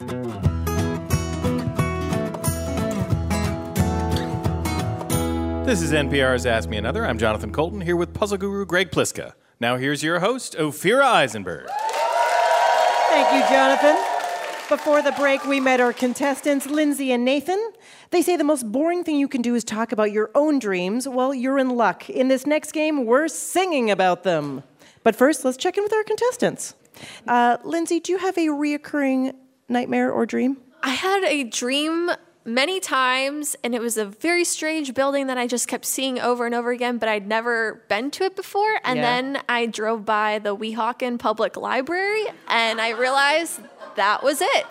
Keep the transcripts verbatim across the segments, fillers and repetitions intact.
This is N P R's Ask Me Another. I'm Jonathan Colton, here with puzzle guru Greg Pliska. Now here's your host, Ophira Eisenberg. Thank you, Jonathan. Before the break, we met our contestants, Lindsay and Nathan. They say the most boring thing you can do is talk about your own dreams. Well, you're in luck. In this next game, we're singing about them. But first, let's check in with our contestants. Uh, Lindsay, do you have a reoccurring nightmare or dream? I had a dream many times, and it was a very strange building that I just kept seeing over and over again, but I'd never been to it before. And Yeah. then I drove by the Weehawken Public Library, and I realized that was it.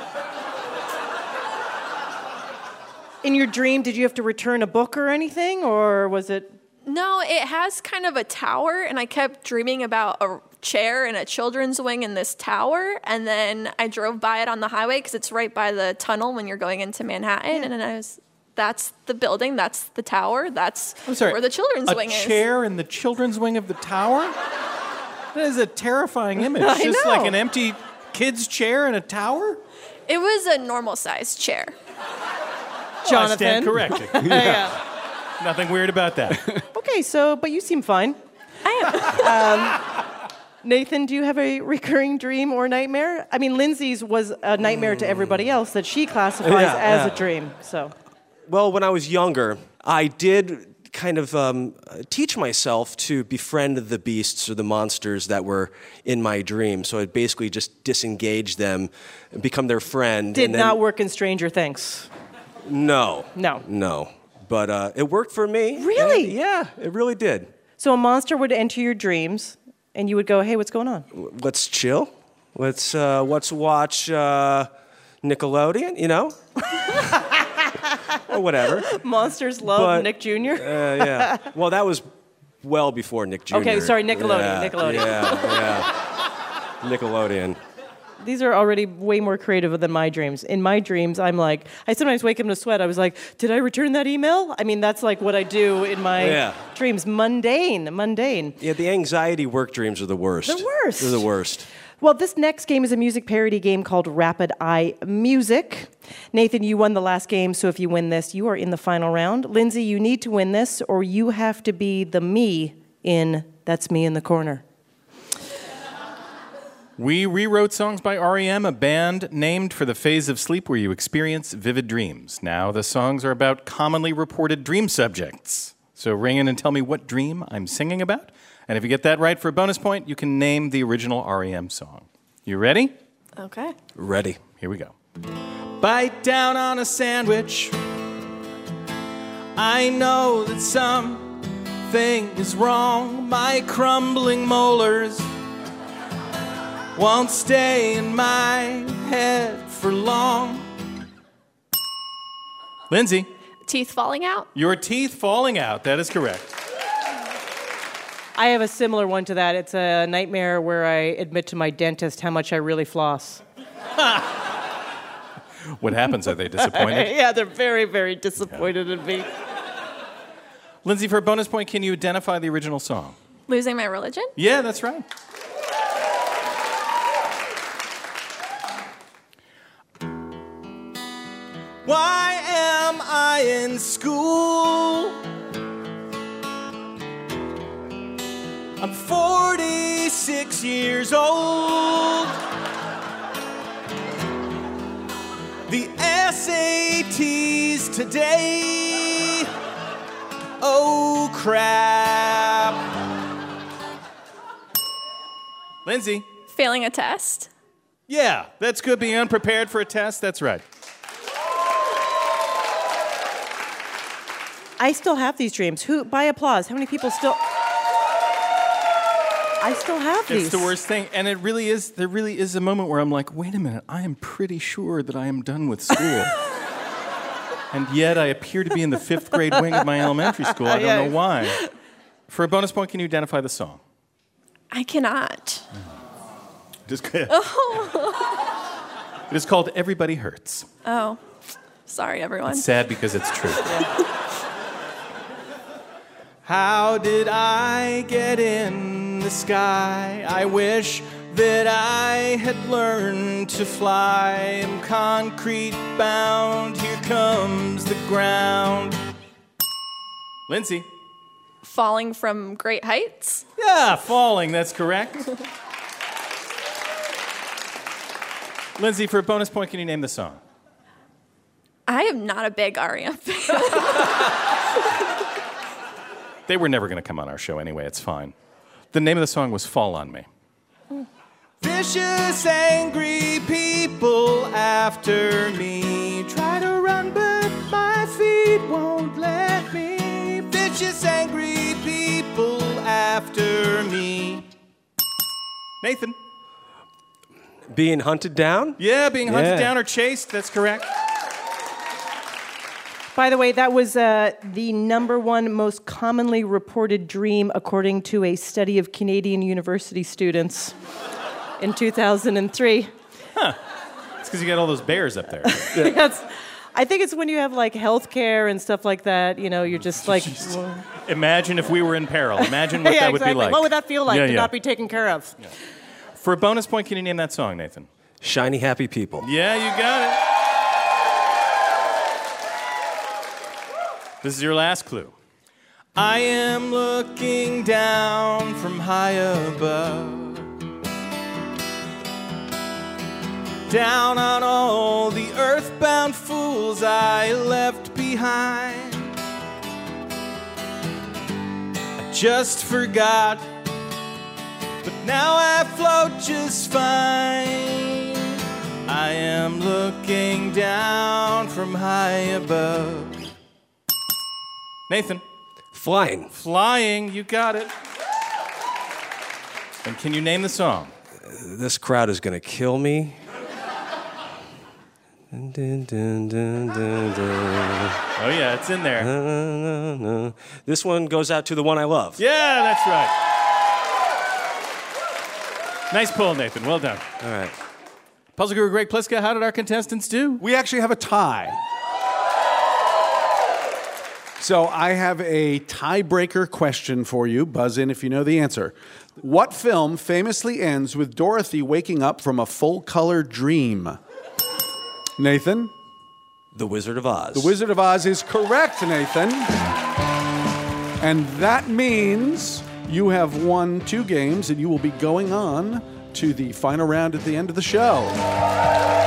In your dream, did you have to return a book or anything, or was it... No, it has kind of a tower, and I kept dreaming about a chair and a children's wing in this tower, and then I drove by it on the highway because it's right by the tunnel when you're going into Manhattan, yeah. and then I was, that's the building, that's the tower, that's I'm sorry, where the children's a wing is. A chair in the children's wing of the tower? That is a terrifying image. I Just know. like an empty kid's chair in a tower? It was a normal-sized chair. Jonathan. Oh, I stand corrected. yeah. Nothing weird about that. Okay, so, but you seem fine. I am. um, Nathan, do you have a recurring dream or nightmare? I mean, Lindsay's was a nightmare to everybody else that she classifies Yeah, as yeah. a dream. So, Well, when I was younger, I did kind of um, teach myself to befriend the beasts or the monsters that were in my dream. So I'd basically just disengage them and become their friend. did and then, not work in Stranger Things. No. No. No. But uh, it worked for me. Really? And yeah, it really did. So a monster would enter your dreams, and you would go, "Hey, what's going on?" Let's chill. Let's uh, let's watch uh, Nickelodeon, you know? Or whatever. Monsters love But, Nick Junior Uh, yeah. Well, that was well before Nick Junior Okay, sorry, Nickelodeon, Yeah, Nickelodeon. Yeah, yeah. Nickelodeon. These are already way more creative than my dreams. In my dreams, I'm like, I sometimes wake up in a sweat. I was like, did I return that email? I mean, that's like what I do in my Yeah. dreams. Mundane, mundane. Yeah, the anxiety work dreams are the worst. The worst. They're the worst. Well, this next game is a music parody game called Rapid Eye Music. Nathan, you won the last game, so if you win this, you are in the final round. Lindsay, you need to win this, or you have to be the me in That's Me in the Corner. We rewrote songs by R E M, a band named for the phase of sleep where you experience vivid dreams. Now the songs are about commonly reported dream subjects. So ring in and tell me what dream I'm singing about. And if you get that right for a bonus point, you can name the original R E M song. You ready? Okay. Ready. Here we go. Bite down on a sandwich. I know that something is wrong. My crumbling molars won't stay in my head for long. Lindsay. Teeth falling out? Your teeth falling out. That is correct. I have a similar one to that. It's a nightmare where I admit to my dentist how much I really floss. What happens? Are they disappointed? Yeah, they're very, very disappointed in me. Lindsay, for a bonus point, can you identify the original song? Losing my religion? Yeah, that's right. Why am I in school? I'm forty-six years old. The S A Ts today. Oh, crap. Lindsay. Failing a test? Yeah, that's good. Being unprepared for a test, that's right. I still have these dreams. Who, by applause, how many people still... I still have these. It's the worst thing. And it really is, there really is a moment where I'm like, wait a minute, I am pretty sure that I am done with school. And yet I appear to be in the fifth grade wing of my elementary school. I don't Yeah. know why. For a bonus point, can you identify the song? I cannot. Just It is called Everybody Hurts. Oh. Sorry, everyone. It's sad because it's true. How did I get in the sky? I wish that I had learned to fly. I'm concrete bound, here comes the ground. Lindsay. Falling from great heights? Yeah, falling, that's correct. Lindsay, for a bonus point, can you name the song? I am not a big R E M fan. They were never going to come on our show anyway, it's fine. The name of the song was Fall on Me. Vicious, angry people after me. Try to run, but my feet won't let me. Vicious, angry people after me. Nathan. Being hunted down? Yeah, being hunted Yeah. down or chased, that's correct. By the way, that was uh, the number one most commonly reported dream according to a study of Canadian university students in two thousand three. Huh. It's because you got all those bears up there. That's, I think it's when you have like healthcare and stuff like that. You know, you're just like. Imagine if we were in peril. Imagine what yeah, that would exactly. be like. What would that feel like Yeah, to yeah. not be taken care of? Yeah. For a bonus point, can you name that song, Nathan? Shiny Happy People. Yeah, you got it. This is your last clue. I am looking down from high above, down on all the earthbound fools I left behind. I just forgot, but now I float just fine. I am looking down from high above. Nathan. Flying. Flying, you got it. And can you name the song? This crowd is going to kill me. Dun, dun, dun, dun, dun, dun. Oh, yeah, it's in there. Na, na, na. This one goes out to the one I love. Yeah, that's right. Nice pull, Nathan. Well done. All right. Puzzle Guru Greg Pliska, how did our contestants do? We actually have a tie. So I have a tiebreaker question for you. Buzz in if you know the answer. What film famously ends with Dorothy waking up from a full-color dream? Nathan? The Wizard of Oz. The Wizard of Oz is correct, Nathan. And that means you have won two games and you will be going on to the final round at the end of the show.